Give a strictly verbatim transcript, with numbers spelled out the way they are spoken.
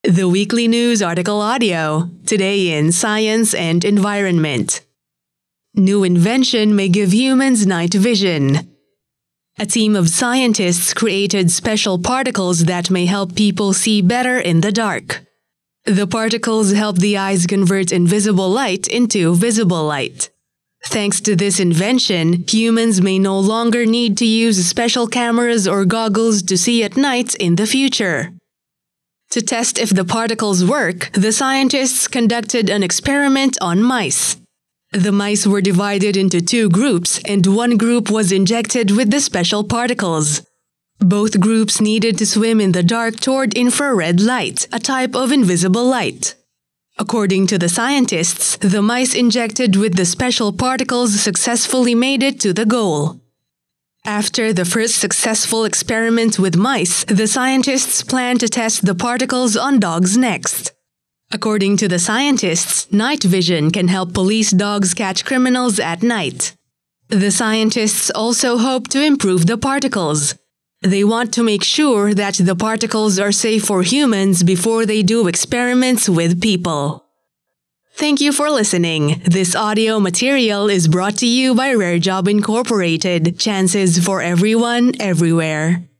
The weekly news article audio, today in Science and Environment. New invention may give humans night vision. A team of scientists created special particles that may help people see better in the dark. The particles help the eyes convert invisible light into visible light. Thanks to this invention, humans may no longer need to use special cameras or goggles to see at night in the future. To test if the particles work, the scientists conducted an experiment on mice. The mice were divided into two groups, and one group was injected with the special particles. Both groups needed to swim in the dark toward infrared light, a type of invisible light. According to the scientists, the mice injected with the special particles successfully made it to the goal. After the first successful experiment with mice, the scientists plan to test the particles on dogs next. According to the scientists, night vision can help police dogs catch criminals at night. The scientists also hope to improve the particles. They want to make sure that the particles are safe for humans before they do experiments with people. Thank you for listening. This audio material is brought to you by Rare Job Incorporated. Chances for everyone, everywhere.